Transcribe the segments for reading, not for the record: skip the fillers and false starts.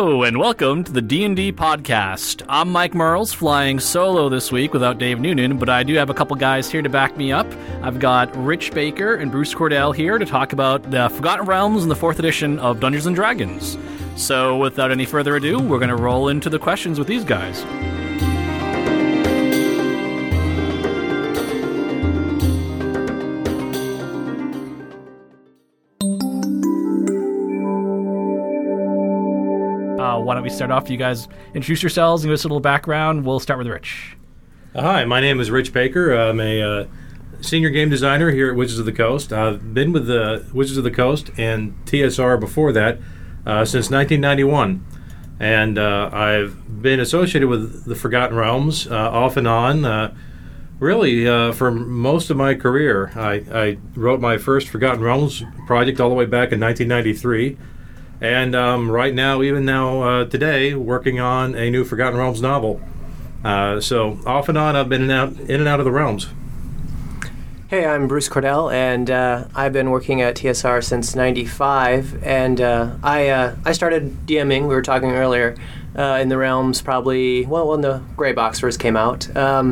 Hello, and welcome to the D&D podcast. I'm Mike Merles, flying solo this week without Dave Noonan, but I do have a couple guys here to back me up. I've got Rich Baker and Bruce Cordell here to talk about the Forgotten Realms and the 4th edition of Dungeons & Dragons. So, without any further ado, we're going to roll into the questions with these guys. Why don't we start off? You guys introduce yourselves and give us a little background. We'll start with Rich. Hi, my name is Rich Baker. I'm a senior game designer here at Wizards of the Coast. I've been with the Wizards of the Coast and TSR before that since 1991. And I've been associated with the Forgotten Realms off and on, really for most of my career. I wrote my first Forgotten Realms project all the way back in 1993. And right now, even now, today, working on a new Forgotten Realms novel. So off and on, I've been in and out of the realms. Hey, I'm Bruce Cordell, and I've been working at TSR since '95. And I started DMing. We were talking earlier in the realms, probably when the Gray Box first came out.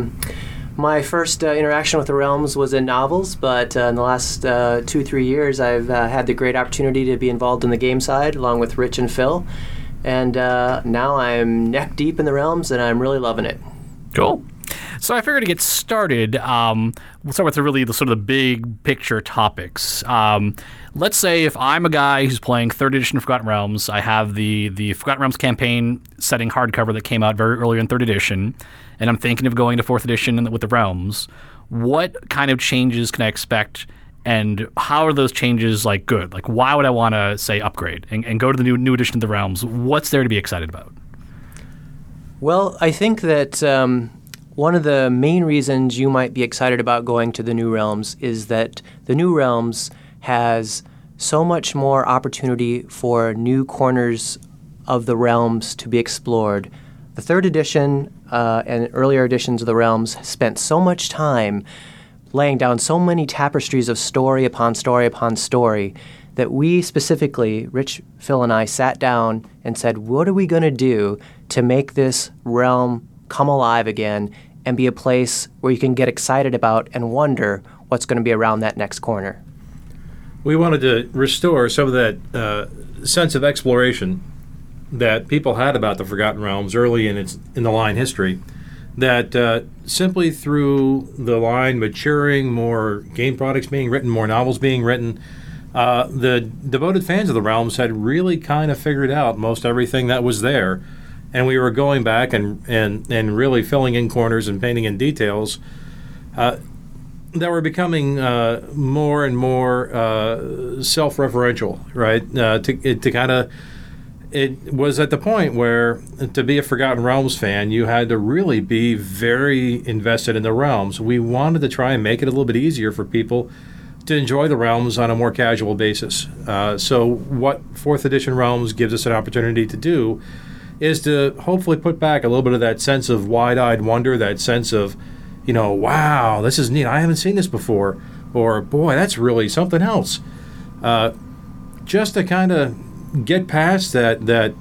My first interaction with the realms was in novels, but in the last 2-3 years, I've had the great opportunity to be involved in the game side, along with Rich and Phil. And now I'm neck deep in the realms, and I'm really loving it. Cool. So I figured to get started, we'll start with the sort of the big picture topics. Let's say if I'm a guy who's playing 3rd edition of Forgotten Realms, I have the Forgotten Realms campaign setting hardcover that came out very early in 3rd edition, and I'm thinking of going to 4th edition with the Realms. What kind of changes can I expect, and how are those changes good? Why would I want to say upgrade and go to the new edition of the Realms? What's there to be excited about? Well, I think that one of the main reasons you might be excited about going to the New Realms is that the New Realms has so much more opportunity for new corners of the realms to be explored. The 3rd edition and earlier editions of the Realms spent so much time laying down so many tapestries of story upon story upon story that we specifically, Rich, Phil, and I, sat down and said, what are we going to do to make this realm come alive again and be a place where you can get excited about and wonder what's going to be around that next corner? We wanted to restore some of that sense of exploration that people had about the Forgotten Realms early in the line history, that simply through the line maturing, more game products being written, more novels being written, the devoted fans of the Realms had really kind of figured out most everything that was there. And we were going back and really filling in corners and painting in details that were becoming more and more self-referential, right? It was at the point where to be a Forgotten Realms fan, you had to really be very invested in the Realms. We wanted to try and make it a little bit easier for people to enjoy the Realms on a more casual basis. So what 4th edition Realms gives us an opportunity to do is to hopefully put back a little bit of that sense of wide-eyed wonder, that sense of, wow, this is neat, I haven't seen this before, or boy, that's really something else. Just to kind of get past that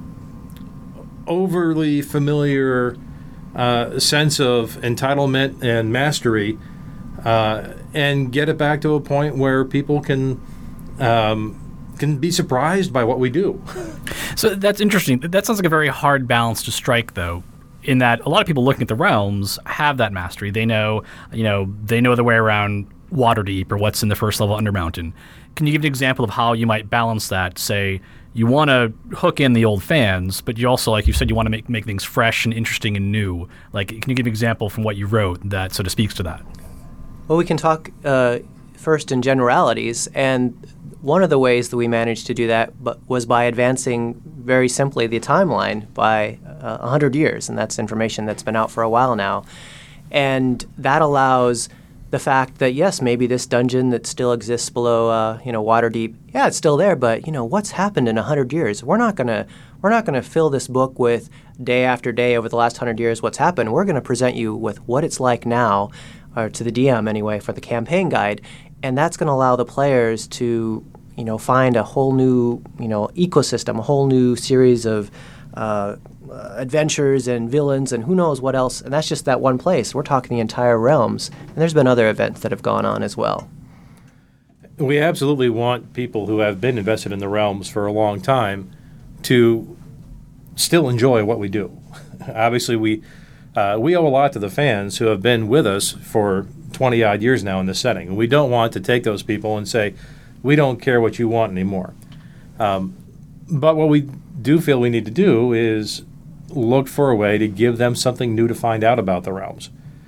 overly familiar sense of entitlement and mastery, and get it back to a point where people can be surprised by what we do. So that's interesting. That sounds like a very hard balance to strike, though, in that a lot of people looking at the Realms have that mastery. They know, they know the way around Waterdeep or what's in the first level Undermountain. Can you give an example of how you might balance that? Say you want to hook in the old fans, but you also, like you said, you want to make things fresh and interesting and new. Can you give an example from what you wrote that sort of speaks to that? Well, we can talk first in generalities, and one of the ways that we managed to do that was by advancing very simply the timeline by 100 years, and that's information that's been out for a while now. And that allows the fact that, yes, maybe this dungeon that still exists below, Waterdeep, yeah, it's still there, but, what's happened in 100 years? We're not gonna fill this book with day after day over the last 100 years what's happened. We're going to present you with what it's like now, or to the DM anyway, for the campaign guide, and that's going to allow the players to find a whole new ecosystem, a whole new series of adventures and villains and who knows what else. And that's just that one place. We're talking the entire realms. And there's been other events that have gone on as well. We absolutely want people who have been invested in the realms for a long time to still enjoy what we do. Obviously, we owe a lot to the fans who have been with us for 20-odd years now in this setting. And we don't want to take those people and say, we don't care what you want anymore. But what we do feel we need to do is look for a way to give them something new to find out about the realms.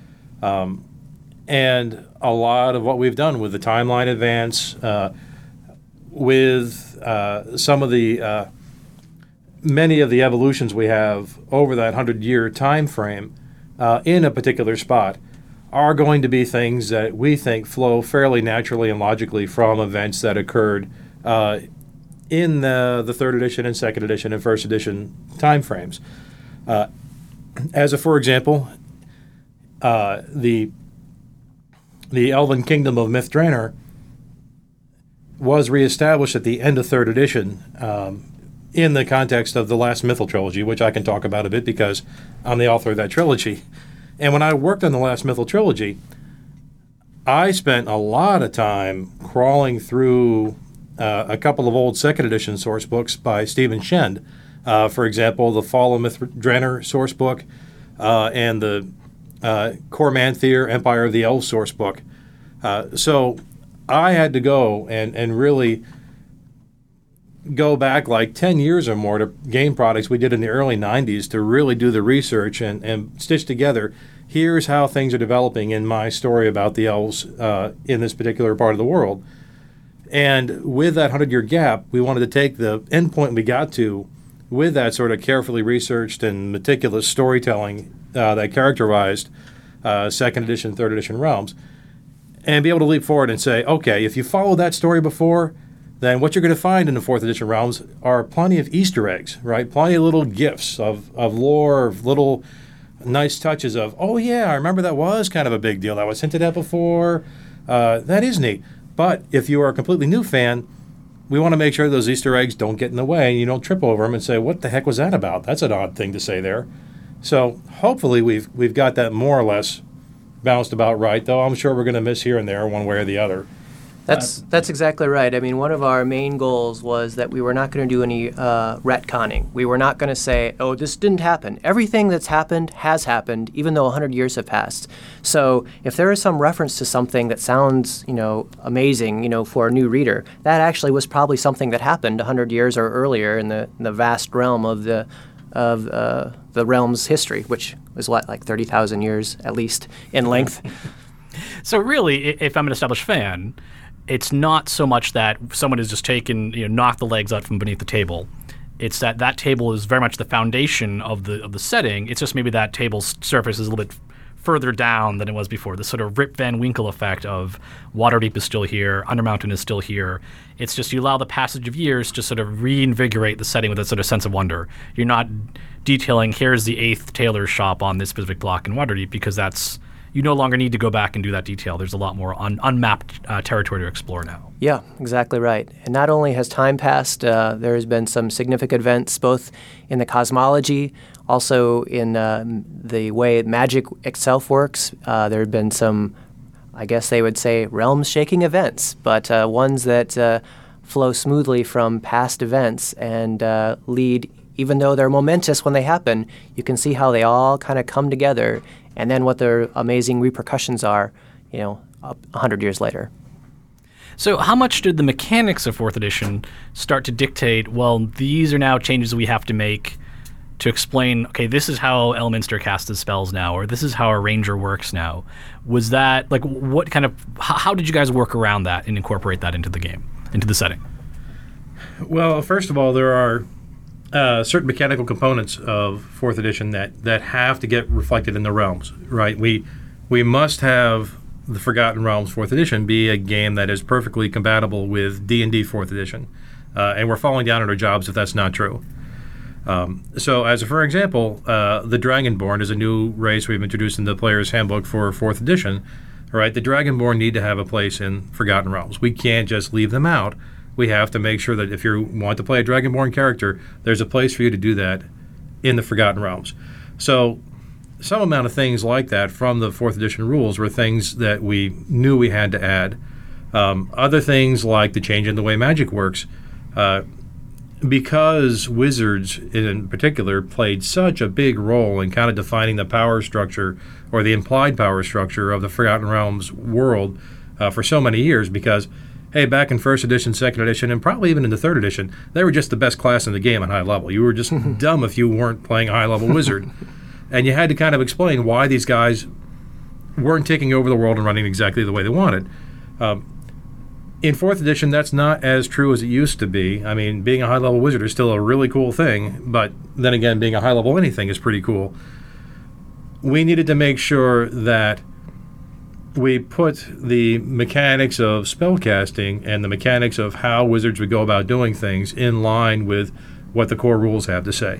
And a lot of what we've done with the timeline advance, with some of the many of the evolutions we have over that 100-year time frame in a particular spot are going to be things that we think flow fairly naturally and logically from events that occurred in the third edition and second edition and first edition time frames. For example, the Elven Kingdom of Mythdraenor was reestablished at the end of third edition in the context of the last Mythal trilogy, which I can talk about a bit because I'm the author of that trilogy. And when I worked on the last Mythal trilogy, I spent a lot of time crawling through a couple of old second edition source books by Stephen Shend. For example, the Fall of Mythdraenor source book and the Cormanthier Empire of the Elves source book. So I had to go and really go back like 10 years or more to game products we did in the early 90s to really do the research and stitch together, here's how things are developing in my story about the elves in this particular part of the world. And with that 100-year gap, we wanted to take the endpoint we got to with that sort of carefully researched and meticulous storytelling that characterized second edition, third edition realms, and be able to leap forward and say, okay, if you followed that story before, then what you're going to find in the fourth edition realms are plenty of Easter eggs, right? Plenty of little gifts of lore, of little nice touches of, oh yeah, I remember that was kind of a big deal. That was hinted at before. That is neat. But if you are a completely new fan, we want to make sure those Easter eggs don't get in the way and you don't trip over them and say, what the heck was that about? That's an odd thing to say there. So hopefully we've got that more or less balanced about right, though I'm sure we're going to miss here and there one way or the other. That's exactly right. I mean, one of our main goals was that we were not going to do any retconning. We were not going to say, oh, this didn't happen. Everything that's happened has happened, even though 100 years have passed. So if there is some reference to something that sounds, amazing, for a new reader, that actually was probably something that happened 100 years or earlier in the vast realm of the realm's history, which was like 30,000 years at least in length. So really, if I'm an established fan, it's not so much that someone has just taken, knocked the legs out from beneath the table. It's that table is very much the foundation of the setting. It's just maybe that table's surface is a little bit further down than it was before. The sort of Rip Van Winkle effect of Waterdeep is still here, Undermountain is still here. It's just you allow the passage of years to sort of reinvigorate the setting with a sort of sense of wonder. You're not detailing, here's the 8th tailor's shop on this specific block in Waterdeep, because you no longer need to go back and do that detail. There's a lot more unmapped territory to explore now. Yeah, exactly right. And not only has time passed, there has been some significant events both in the cosmology, also in the way magic itself works. There have been some, I guess they would say, realm-shaking events, but ones that flow smoothly from past events and lead, even though they're momentous when they happen, you can see how they all kind of come together and then what their amazing repercussions are, 100 years later. So how much did the mechanics of 4th edition start to dictate, well, these are now changes we have to make to explain, okay, this is how Elminster casts his spells now, or this is how a ranger works now? Was that, how did you guys work around that and incorporate that into the game, into the setting? Well, first of all, there are certain mechanical components of 4th edition that have to get reflected in the realms, right? We must have the Forgotten Realms 4th edition be a game that is perfectly compatible with D&D 4th edition, and we're falling down on our jobs if that's not true. So, for example, the Dragonborn is a new race we've introduced in the Player's Handbook for 4th edition, right? The Dragonborn need to have a place in Forgotten Realms. We can't just leave them out we have to make sure that if you want to play a Dragonborn character, there's a place for you to do that in the Forgotten Realms. So some amount of things like that from the 4th edition rules were things that we knew we had to add. Other things like the change in the way magic works, because wizards in particular played such a big role in kind of defining the power structure or the implied power structure of the Forgotten Realms world for so many years, because hey, back in 1st edition, 2nd edition, and probably even in the 3rd edition, they were just the best class in the game at high level. You were just dumb if you weren't playing a high-level wizard. And you had to kind of explain why these guys weren't taking over the world and running exactly the way they wanted. In 4th edition, that's not as true as it used to be. I mean, being a high-level wizard is still a really cool thing, but then again, being a high-level anything is pretty cool. We needed to make sure that we put the mechanics of spellcasting and the mechanics of how wizards would go about doing things in line with what the core rules have to say.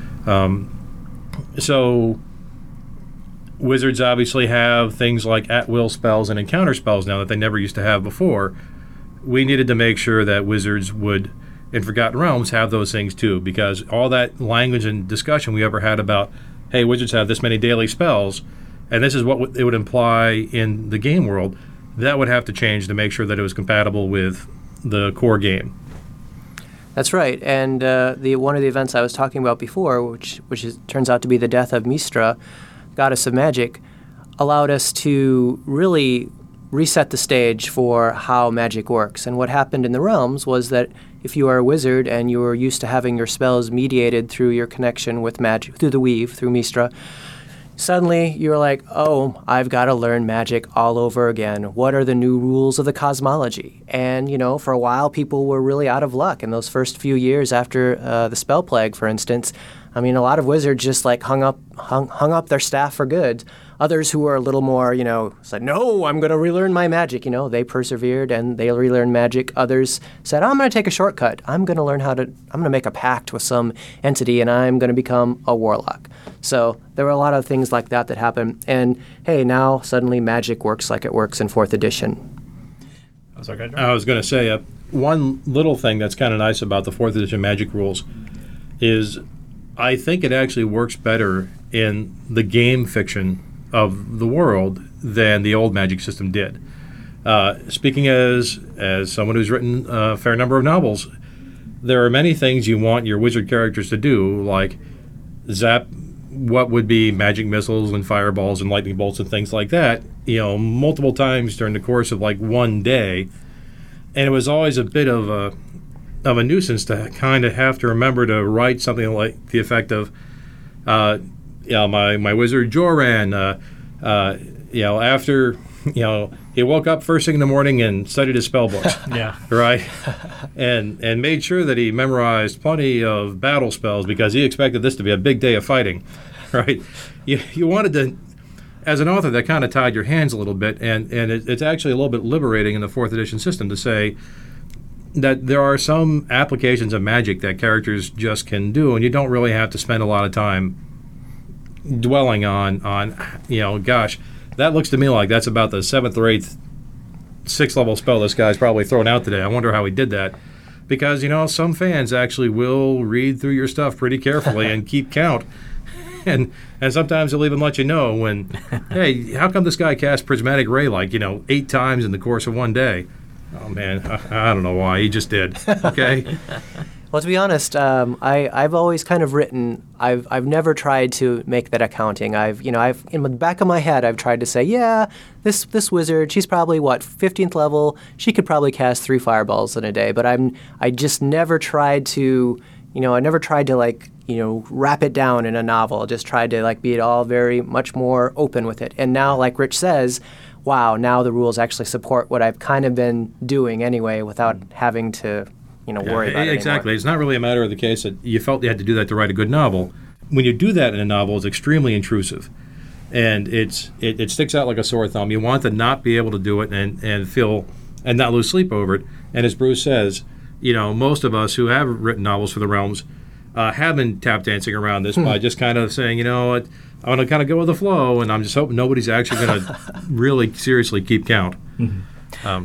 So wizards obviously have things like at-will spells and encounter spells now that they never used to have before. We needed to make sure that wizards would, in Forgotten Realms, have those things too, because all that language and discussion we ever had about, hey, wizards have this many daily spells, and this is what it would imply in the game world, that would have to change to make sure that it was compatible with the core game. That's right, and one of the events I was talking about before, which turns out to be the death of Mystra, goddess of magic, allowed us to really reset the stage for how magic works. And what happened in the realms was that if you are a wizard and you are used to having your spells mediated through your connection with magic, through the weave, through Mystra, suddenly you're like, oh, I've got to learn magic all over again. What are the new rules of the cosmology? And, for a while, people were really out of luck. In those first few years after the Spell Plague, for instance, I mean, a lot of wizards just hung up their staff for good. Others who were a little more, said, no, I'm going to relearn my magic. They persevered and they relearned magic. Others said, I'm going to take a shortcut. I'm going to make a pact with some entity and I'm going to become a warlock. So there were a lot of things like that happened. And hey, now suddenly magic works like it works in 4th edition. I was going to say, one little thing that's kind of nice about the 4th edition magic rules is I think it actually works better in the game fiction of the world than the old magic system did. Speaking as someone who's written a fair number of novels, there are many things you want your wizard characters to do, like zap what would be magic missiles and fireballs and lightning bolts and things like that, multiple times during the course of one day. And it was always a bit of a nuisance to kind of have to remember to write something like the effect of, my wizard Joran, after, he woke up first thing in the morning and studied his spell books. Yeah. Right? And made sure that he memorized plenty of battle spells because he expected this to be a big day of fighting. Right? You wanted to, as an author, that kind of tied your hands a little bit, and it's actually a little bit liberating in the 4th edition system to say that there are some applications of magic that characters just can do, and you don't really have to spend a lot of time dwelling on gosh, that looks to me like that's about the 7th or 8th 6th level spell this guy's probably thrown out today. I wonder how he did that. Because, some fans actually will read through your stuff pretty carefully and keep count. And sometimes they'll even let you know when, hey, how come this guy cast Prismatic Ray 8 times in the course of one day? Oh, man, I don't know why. He just did. Okay? Well, to be honest, I've always kind of written. I've never tried to make that accounting. I've in the back of my head, I've tried to say, yeah, this wizard, she's probably 15th level. She could probably cast 3 fireballs in a day. But I just never tried to, I never tried to wrap it down in a novel. I just tried to be it all very much more open with it. And now, like Rich says, wow, now the rules actually support what I've kind of been doing anyway, without having to. Worry about it exactly. anymore. It's not really a matter of the case that you felt you had to do that to write a good novel. When you do that in a novel, it's extremely intrusive, and it sticks out like a sore thumb. You want to not be able to do it and feel and not lose sleep over it. And as Bruce says, most of us who have written novels for the Realms have been tap dancing around this by just kind of saying, I'm going to kind of go with the flow, and I'm just hoping nobody's actually going to really seriously keep count. Mm-hmm.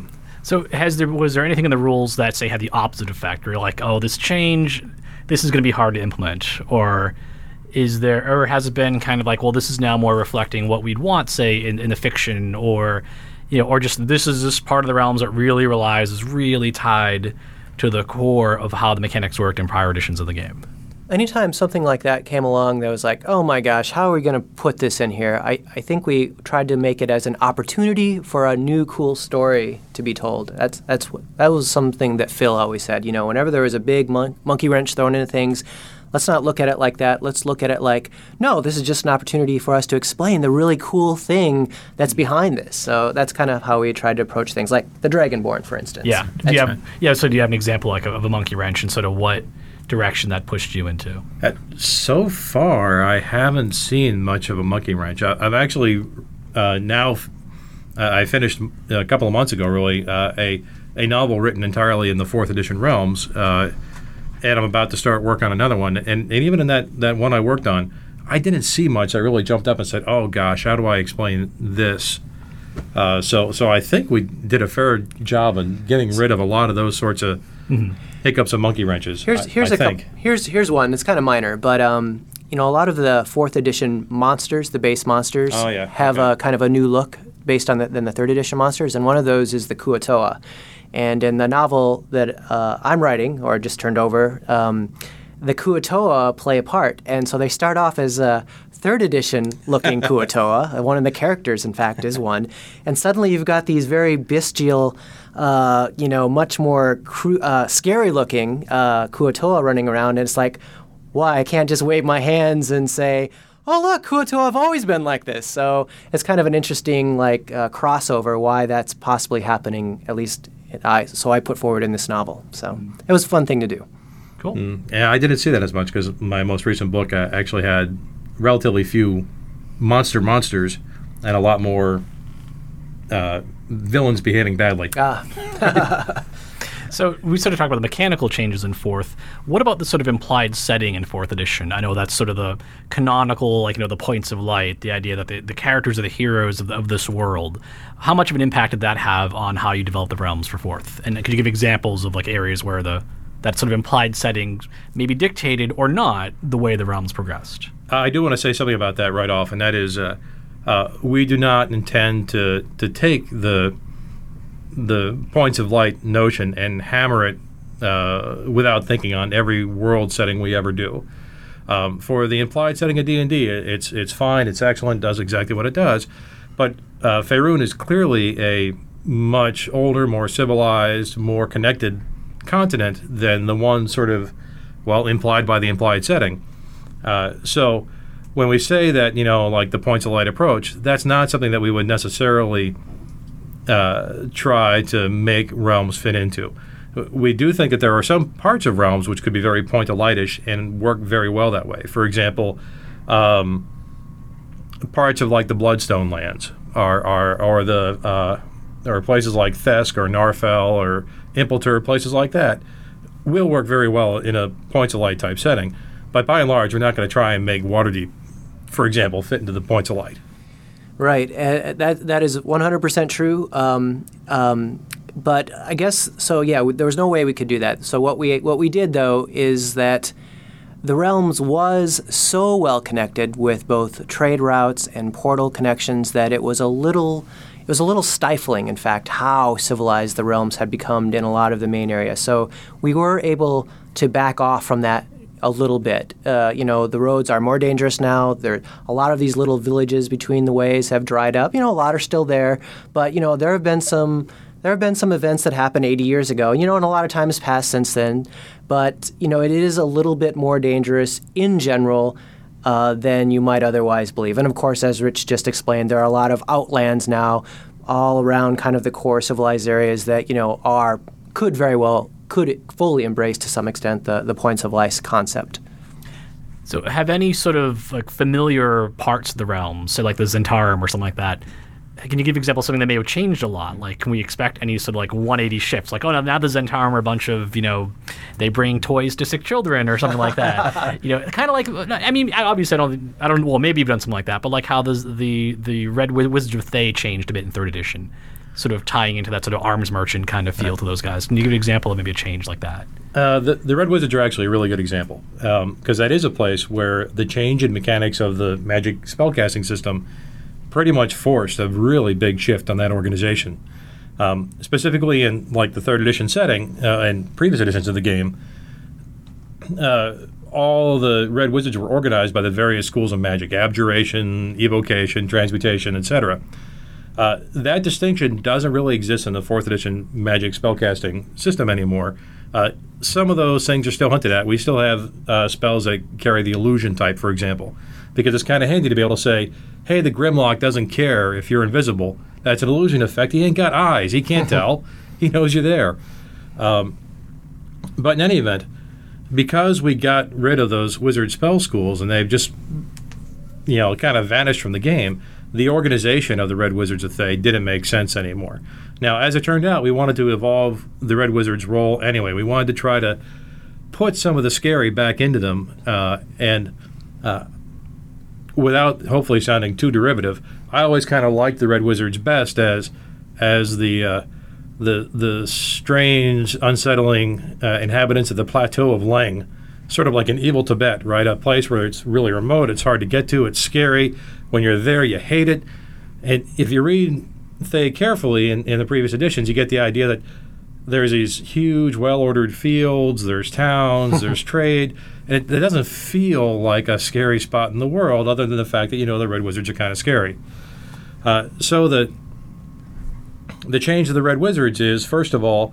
So was there anything in the rules that say had the opposite effect, where you're like, oh, this change, this is going to be hard to implement, or has it been kind of like, well, this is now more reflecting what we'd want, say, in the fiction, or or just this part of the realms that really is really tied to the core of how the mechanics worked in prior editions of the game? Anytime something like that came along that was like, oh my gosh, how are we going to put this in here? I think we tried to make it as an opportunity for a new cool story to be told. That was something that Phil always said. Whenever there was a big monkey wrench thrown into things, let's not look at it like that. Let's look at it like, no, this is just an opportunity for us to explain the really cool thing that's behind this. So that's kind of how we tried to approach things, like the Dragonborn, for instance. Yeah. So do you have an example of a monkey wrench and sort of what direction that pushed you into? So far, I haven't seen much of a monkey wrench. I've actually I finished a couple of months ago, really, a novel written entirely in the 4th edition realms, and I'm about to start work on another one. And even in that one I worked on, I didn't see much. I really jumped up and said, "Oh gosh, how do I explain this?" So I think we did a fair job in getting rid of a lot of those sorts of hiccups and monkey wrenches. Here's one that's kind of minor, but a lot of the 4th edition monsters, the base monsters, have a kind of a new look based on than the 3rd edition monsters, and one of those is the Kuo-toa. And in the novel that I'm writing, or just turned over, the Kuo-toa play a part, and so they start off as a 3rd edition looking Kuo-toa. One of the characters, in fact, is one, and suddenly you've got these very bestial, much more scary looking Kuo-toa running around, and it's like, why? I can't just wave my hands and say, oh, look, Kuo-toa have always been like this. So it's kind of an interesting crossover, why that's possibly happening, at least I put forward in this novel. So it was a fun thing to do. Cool. Yeah, I didn't see that as much because my most recent book actually had relatively few monsters and a lot more villains behaving badly. So we sort of talked about the mechanical changes in 4th. What about the sort of implied setting in 4th edition? I know that's sort of the canonical, the points of light, the idea that the characters are the heroes of this world. How much of an impact did that have on how you develop the realms for 4th? And could you give examples of areas where that sort of implied setting maybe dictated or not the way the realms progressed? I do want to say something about that right off, and that is we do not intend to take the points of light notion and hammer it without thinking on every world setting we ever do. For the implied setting of D&D, it's fine, it's excellent, does exactly what it does, but Faerun is clearly a much older, more civilized, more connected continent than the one sort of, implied by the implied setting. So when we say that, the points of light approach, that's not something that we would necessarily try to make realms fit into. We do think that there are some parts of realms which could be very point of lightish and work very well that way. For example, parts of the Bloodstone lands or places like Thesk or Narfell or Impelter, places like that, will work very well in a points of light type setting. But by and large, we're not going to try and make Waterdeep, for example, fit into the points of light. Right. That is 100% true. But I guess so. Yeah, there was no way we could do that. So what we did though is that the realms was so well connected with both trade routes and portal connections that it was a little stifling, in fact, how civilized the realms had become in a lot of the main areas. So we were able to back off from that a little bit. The roads are more dangerous now. A lot of these little villages between the ways have dried up. A lot are still there, but there have been some events that happened 80 years ago. And a lot of time has passed since then. But it is a little bit more dangerous in general than you might otherwise believe. And of course, as Rich just explained, there are a lot of outlands now all around kind of the core civilized areas that could fully embrace to some extent the points of light concept. So have any sort of familiar parts of the realm, say the Zentarum or something like that, can you give an example of something that may have changed a lot? Can we expect any sort of 180 shifts? Now the Zentarum are a bunch of, they bring toys to sick children or something like that. Kind of obviously I don't, maybe you've done something like that, but how does the Red Wizards of Thay changed a bit in 3rd edition? sort of tying into that sort of arms merchant kind of feel to those guys. Can you give an example of maybe a change like that? The Red Wizards are actually a really good example because that is a place where the change in mechanics of the Magic spellcasting system pretty much forced a really big shift on that organization. Specifically in like the 3rd edition setting and previous editions of the game, all the Red Wizards were organized by the various schools of magic: abjuration, evocation, transmutation, etc. That distinction doesn't really exist in the 4th edition Magic spellcasting system anymore. Some of those things are still hinted at. We still have spells that carry the illusion type, for example, because it's kind of handy to be able to say, hey, the Grimlock doesn't care if you're invisible. That's an illusion effect. He ain't got eyes. He can't tell. He knows you're there. But in any event, because we got rid of those wizard spell schools and they've just, kind of vanished from the game, the organization of the Red Wizards of Thay didn't make sense anymore. Now, as it turned out, we wanted to evolve the Red Wizards' role anyway. We wanted to try to put some of the scary back into them, and without hopefully sounding too derivative, I always kind of liked the Red Wizards best as the strange, unsettling inhabitants of the plateau of Leng, sort of like an evil Tibet, right? A place where it's really remote, it's hard to get to, it's scary. When you're there, you hate it. And if you read Thay carefully in the previous editions, you get the idea that there's these huge, well-ordered fields, there's towns, there's trade, and it doesn't feel like a scary spot in the world other than the fact that, the Red Wizards are kind of scary. So the change of the Red Wizards is, first of all,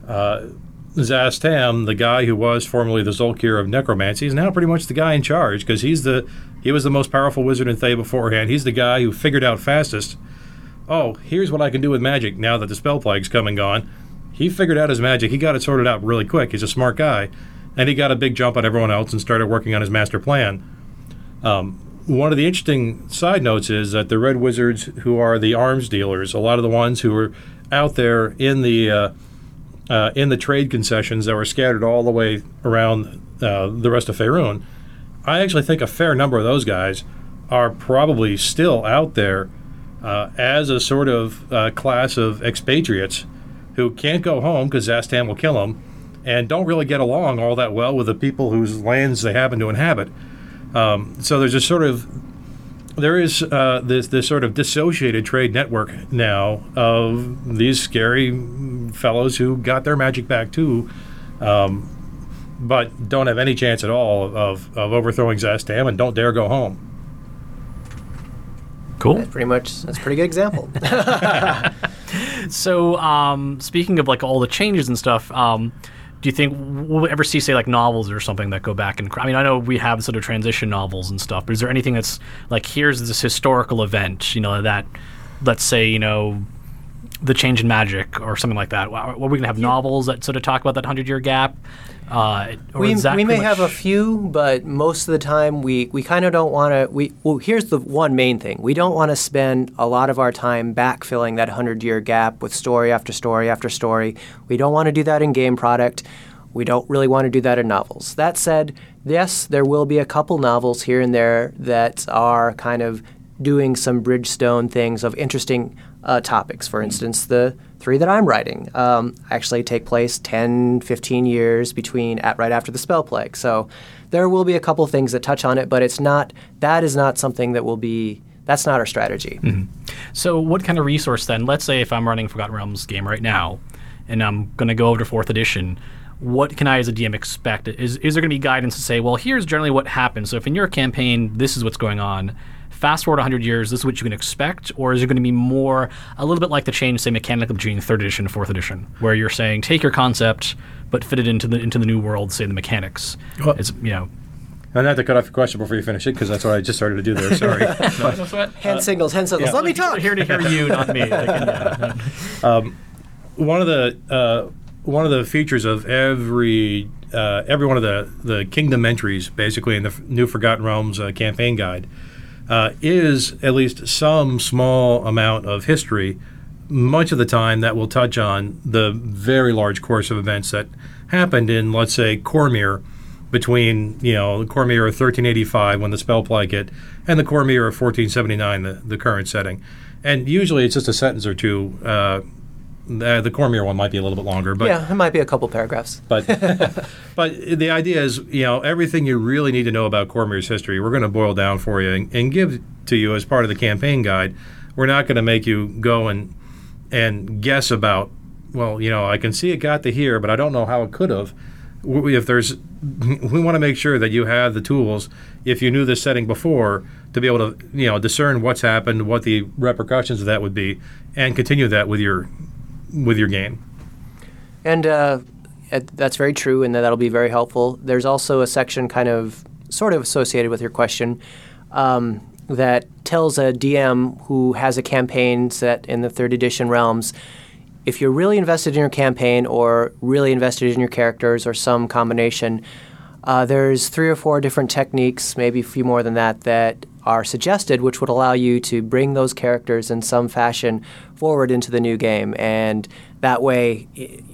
Zastam, the guy who was formerly the Zolkir of Necromancy, is now pretty much the guy in charge because he was the most powerful wizard in Thay beforehand. He's the guy who figured out fastest, oh, here's what I can do with magic now that the spell plague's come and gone. He figured out his magic. He got it sorted out really quick. He's a smart guy. And he got a big jump on everyone else and started working on his master plan. One of the interesting side notes is that the Red Wizards, who are the arms dealers, a lot of the ones who were out there in the trade concessions that were scattered all the way around the rest of Faerun, I actually think a fair number of those guys are probably still out there as a sort of class of expatriates who can't go home because Zastam will kill them and don't really get along all that well with the people whose lands they happen to inhabit. So there's this sort of this sort of dissociated trade network now of these scary fellows who got their magic back too, but don't have any chance at all of overthrowing Zastam and don't dare go home. Cool. That's a pretty good example. So, speaking of like all the changes and stuff, do you think we'll ever see, say, like novels or something that go back and? I mean, I know we have sort of transition novels and stuff, but is there anything that's like, here's this historical event, that, let's say, the change in magic or something like that? Are we going to have novels that sort of talk about that 100-year gap? We may have a few, but most of the time we kind of don't want to. Well, here's the one main thing: we don't want to spend a lot of our time backfilling that 100-year gap with story after story after story. We don't want to do that in game product. We don't really want to do that in novels. That said, yes, there will be a couple novels here and there that are kind of doing some Bridgestone things of interesting topics. For instance, the 3 that I'm writing actually take place 10, 15 years right after the spell plague. So there will be a couple things that touch on it, but that is not something that's not our strategy. Mm-hmm. So what kind of resource then? Let's say if I'm running Forgotten Realms game right now and I'm going to go over to 4th edition, what can I as a DM expect? Is there going to be guidance to say, well, here's generally what happens. So if in your campaign, this is what's going on. Fast forward 100 years, this is what you can expect? Or is it going to be a little bit like the change, say, mechanically between 3rd edition and 4th edition, where you're saying, take your concept, but fit it into the new world, say, the mechanics? Well, and not to cut off your question before you finish it, because that's what I just started to do there, sorry. Hand signals. Yeah. Let me talk. Here to hear you, not me. One of the features of every one of the kingdom entries, basically, in the new Forgotten Realms campaign guide, is at least some small amount of history, much of the time that will touch on the very large course of events that happened in, let's say, Cormyr, between Cormyr of 1385 when the spell plague hit, and the Cormyr of 1479, the current setting. And usually it's just a sentence or two. The Cormier one might be a little bit longer, but yeah, it might be a couple paragraphs. but but the idea is, everything you really need to know about Cormier's history, we're going to boil down for you and give to you as part of the campaign guide. We're not going to make you go and guess about, I can see it got to here, but I don't know how it could have. We want to make sure that you have the tools, if you knew this setting before, to be able to discern what's happened, what the repercussions of that would be, and continue that with your game. And that's very true, and that'll be very helpful. There's also a section sort of associated with your question that tells a DM who has a campaign set in the 3rd edition realms, if you're really invested in your campaign or really invested in your characters or some combination, there's 3 or 4 different techniques, maybe a few more than that are suggested, which would allow you to bring those characters in some fashion forward into the new game. And that way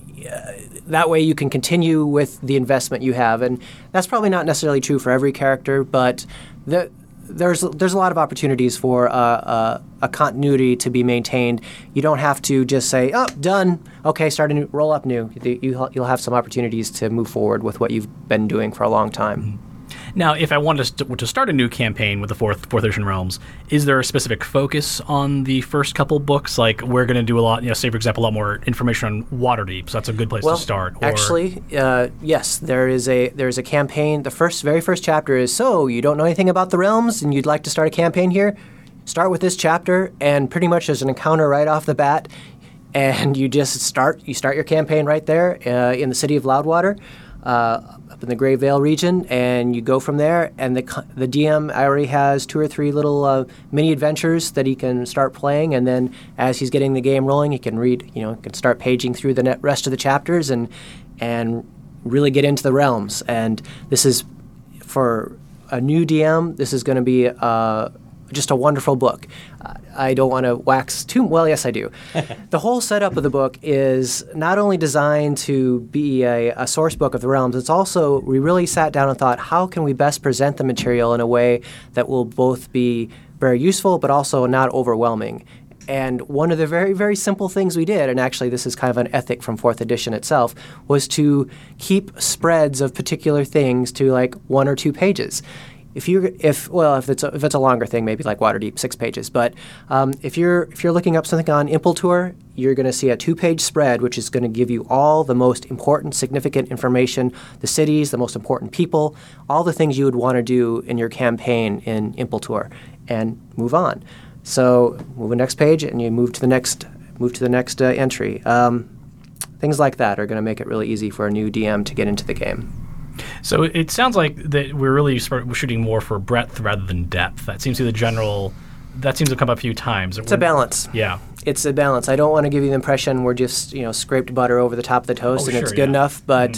you can continue with the investment you have. And that's probably not necessarily true for every character, but there's a lot of opportunities for a continuity to be maintained. You don't have to just say, "Oh, done. Okay, roll up new." You'll have some opportunities to move forward with what you've been doing for a long time. Mm-hmm. Now, if I wanted to start a new campaign with the fourth edition realms, is there a specific focus on the first couple books? Like, we're going to do a lot, say, for example, a lot more information on Waterdeep, so that's a good place to start. Actually, yes, there is a campaign. The very first chapter is, so you don't know anything about the realms and you'd like to start a campaign here? Start with this chapter, and pretty much there's an encounter right off the bat, and you just start your campaign right there in the city of Loudwater. Up in the Grey Vale region, and you go from there. And the DM already has 2 or 3 little mini adventures that he can start playing, and then as he's getting the game rolling, he can read. Can start paging through the rest of the chapters and really get into the realms. And this is for a new DM. This is going to be just a wonderful book. I don't want to wax too well. Yes, I do. The whole setup of the book is not only designed to be a source book of the realms, it's also, we really sat down and thought, how can we best present the material in a way that will both be very useful but also not overwhelming. And one of the very, very simple things we did, and actually this is kind of an ethic from 4th edition itself, was to keep spreads of particular things to like 1 or 2 pages. If it's a longer thing, maybe like Waterdeep, 6 pages. But if you're looking up something on Impultor, you're going to see a 2-page spread, which is going to give you all the most important, significant information, the cities, the most important people, all the things you would want to do in your campaign in Impultor, and move on. So move to the next page, and you move to the next entry. Things like that are going to make it really easy for a new DM to get into the game. So it sounds like that we're shooting more for breadth rather than depth. That seems to be that seems to come up a few times. It's a balance. Yeah. It's a balance. I don't want to give you the impression we're just, scraped butter over the top of the toast and it's good enough. But,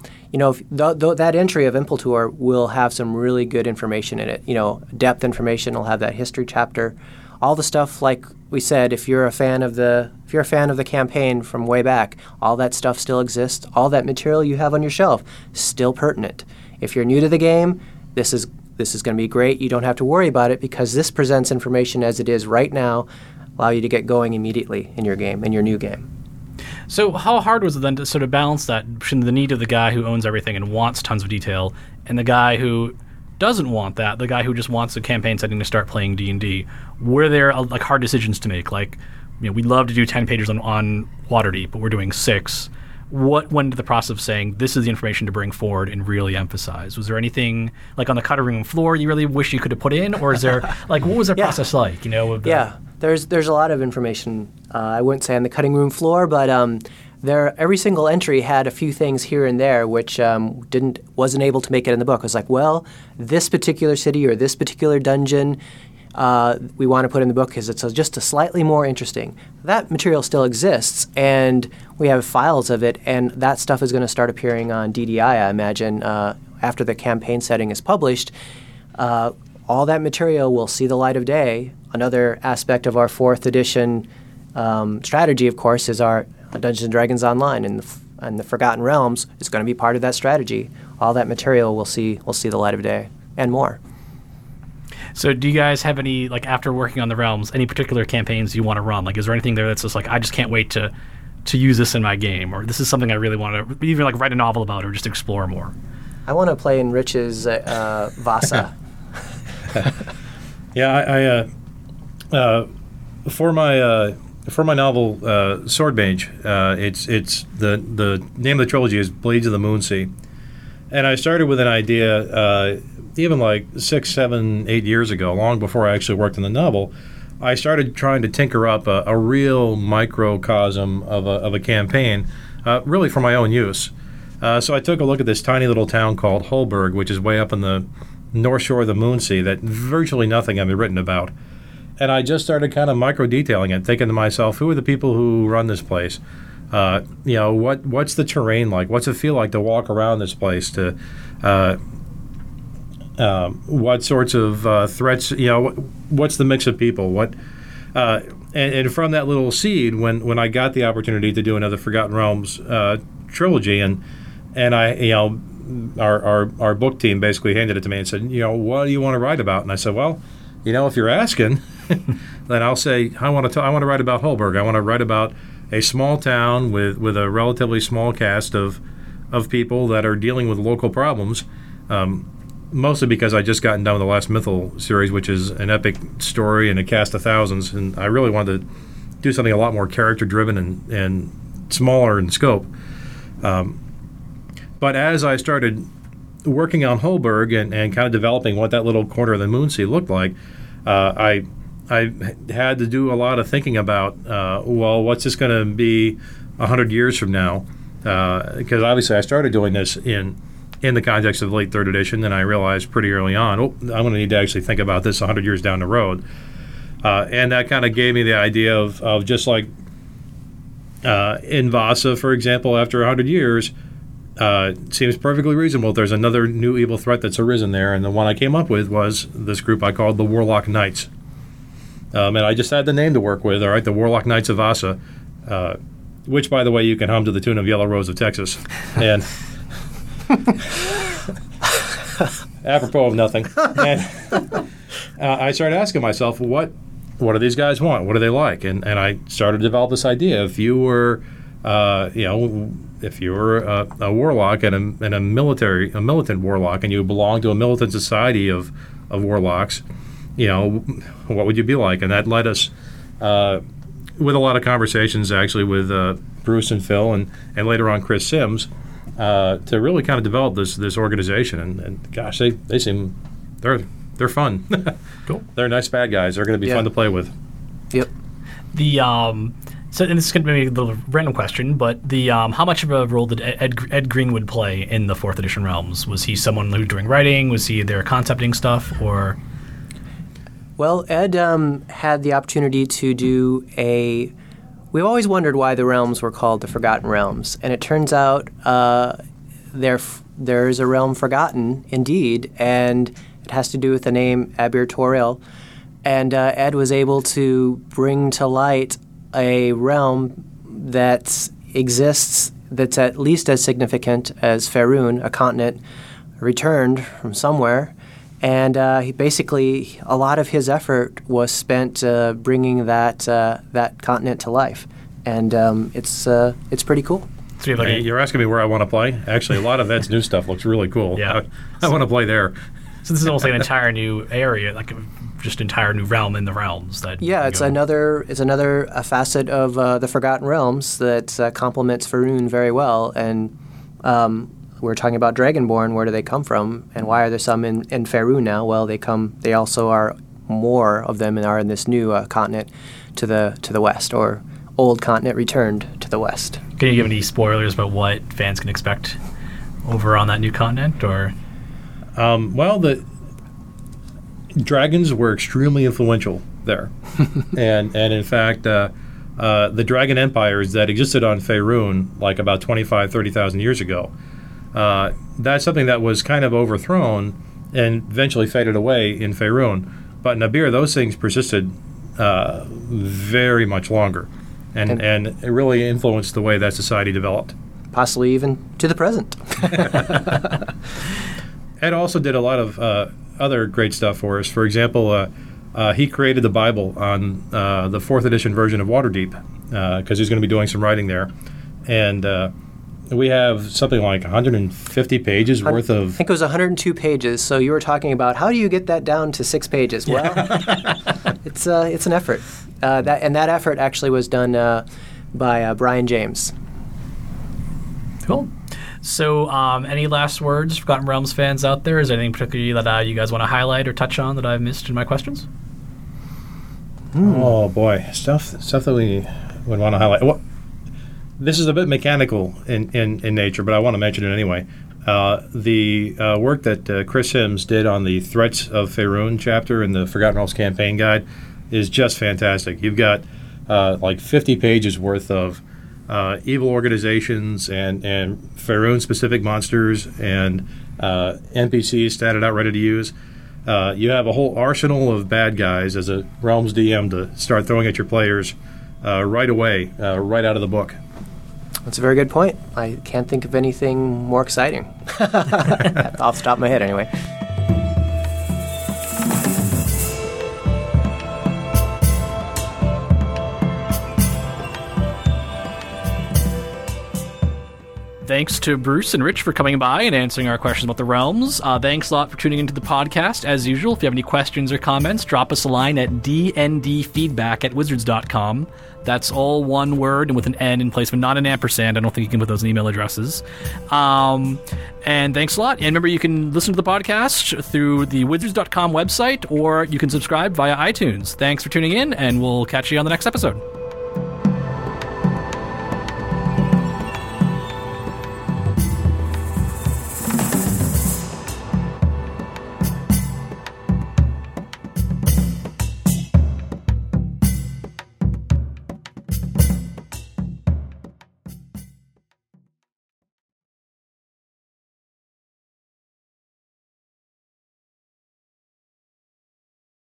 that entry of Impultor will have some really good information in it. Depth information will have that history chapter. All the stuff, like we said, if you're a fan of the campaign from way back, all that stuff still exists. All that material you have on your shelf still pertinent. If you're new to the game, this is going to be great. You don't have to worry about it because this presents information as it is right now, allow you to get going immediately in your new game. So how hard was it then to sort of balance that between the need of the guy who owns everything and wants tons of detail and the guy who doesn't want that, the guy who just wants a campaign setting to start playing D&D? Were there hard decisions to make? We'd love to do 10 pages on Waterdeep, but we're doing 6. What went into the process of saying this is the information to bring forward and really emphasize? Was there anything on the cutting room floor you really wish you could have put in, or is there what was the process like? There's a lot of information. I wouldn't say on the cutting room floor, but every single entry had a few things here and there which wasn't able to make it in the book. It was like, well, this particular city or this particular dungeon we want to put in the book because it's just a slightly more interesting. That material still exists, and we have files of it, and that stuff is going to start appearing on DDI, I imagine, after the campaign setting is published. All that material will see the light of day. Another aspect of our 4th edition strategy, of course, is our Dungeons & Dragons Online, and the Forgotten Realms is going to be part of that strategy. All that material will see the light of day, and more. So do you guys have any, like, after working on the realms, any particular campaigns you want to run? Like, is there anything there that's just like, I just can't wait to use this in my game, or this is something I really want to even like write a novel about or just explore more? I want to play in Rich's Vasa. Yeah, for my novel Sword Mage, it's the name of the trilogy is Blades of the Moonsea, and I started with an idea even like 6, 7, 8 years ago, long before I actually worked on the novel. I started trying to tinker up a real microcosm of a campaign, really for my own use. So I took a look at this tiny little town called Holberg, which is way up in the north shore of the Moonsea, that virtually nothing had been written about. And I just started kind of micro-detailing it, thinking to myself, who are the people who run this place? What's the terrain like? What's it feel like to walk around this place? What sorts of threats? What's the mix of people? And from that little seed, when I got the opportunity to do another Forgotten Realms trilogy, and I our book team basically handed it to me and said, what do you want to write about? And I said, well, if you're asking, then I'll say I want to write about Holberg. I want to write about a small town with a relatively small cast of people that are dealing with local problems. Mostly because I just gotten done with the last Mythal series, which is an epic story and a cast of thousands, and I really wanted to do something a lot more character-driven and smaller in scope. But as I started working on Holberg and kind of developing what that little corner of the Moonsea looked like, I had to do a lot of thinking about, what's this going to be 100 years from now? Because obviously I started doing this in the context of the late 3rd edition, and I realized pretty early on, I'm going to need to actually think about this 100 years down the road. And that kind of gave me the idea of just like in Vasa, for example, after 100 years, it seems perfectly reasonable. There's another new evil threat that's arisen there, and the one I came up with was this group I called the Warlock Knights. And I just had the name to work with, all right, the Warlock Knights of Vasa, which, by the way, you can hum to the tune of Yellow Rose of Texas. And apropos of nothing. And I started asking myself, what do these guys want? What do they like? And I started to develop this idea. If you were, a warlock and a militant warlock, and you belonged to a militant society of warlocks, what would you be like? And that led us, with a lot of conversations actually with Bruce and Phil and later on Chris Sims, to really kind of develop this organization. And gosh, they seem they're fun. Cool. They're nice bad guys. They're going to be fun to play with. Yep. So, and this is going to be a little random question, but how much of a role did Ed Greenwood play in the 4th edition Realms? Was he someone who was doing writing? Was he there concepting stuff, or? Well, Ed had the opportunity to do we've always wondered why the realms were called the Forgotten Realms, and it turns out there's a realm forgotten, indeed, and it has to do with the name Abir Toril. And Ed was able to bring to light a realm that exists that's at least as significant as Faerun, a continent returned from somewhere. And he basically, a lot of his effort was spent bringing that continent to life, and it's pretty cool. So you're asking me where I want to play? Actually, a lot of Ed's new stuff looks really cool. Yeah, I want to play there. So this is almost like an entire new area, like just entire new realm in the realms. It's another facet of the Forgotten Realms that complements Faerun very well, and. We're talking about Dragonborn. Where do they come from, and why are there some in Faerun now? Well, they also are more of them and are in this new continent to the west, or old continent returned to the west. Can you give any spoilers about what fans can expect over on that new continent, or? Well, the dragons were extremely influential there, and in fact. The dragon empires that existed on Faerun like about 30,000 years ago, that's something that was kind of overthrown and eventually faded away in Faerun. But in Abir, those things persisted very much longer, and it really influenced the way that society developed. Possibly even to the present. Ed also did a lot of other great stuff for us. For example, he created the Bible on the 4th edition version of Waterdeep because he's going to be doing some writing there. And we have something like 150 pages worth of... I think it was 102 pages. So you were talking about how do you get that down to 6 pages? Well, it's an effort. That effort actually was done by Brian James. Cool. So, any last words, Forgotten Realms fans out there? Is there anything particularly that you guys want to highlight or touch on that I've missed in my questions? Oh boy, stuff that we would want to highlight. Well, this is a bit mechanical in nature, but I want to mention it anyway. The work that Chris Sims did on the Threats of Faerun chapter in the Forgotten Realms campaign guide is just fantastic. You've got like 50 pages worth of evil organizations and Faerun-specific monsters and NPCs statted out ready to use. You have a whole arsenal of bad guys as a Realms DM to start throwing at your players right away, right out of the book. That's a very good point. I can't think of anything more exciting. Off the top of my head, anyway. Thanks to Bruce and Rich for coming by and answering our questions about the realms. Thanks a lot for tuning into the podcast. As usual, if you have any questions or comments, drop us a line at dndfeedback@wizards.com. That's all one word and with an N in place of not an ampersand. I don't think you can put those in email addresses. And thanks a lot. And remember, you can listen to the podcast through the wizards.com website, or you can subscribe via iTunes. Thanks for tuning in, and we'll catch you on the next episode.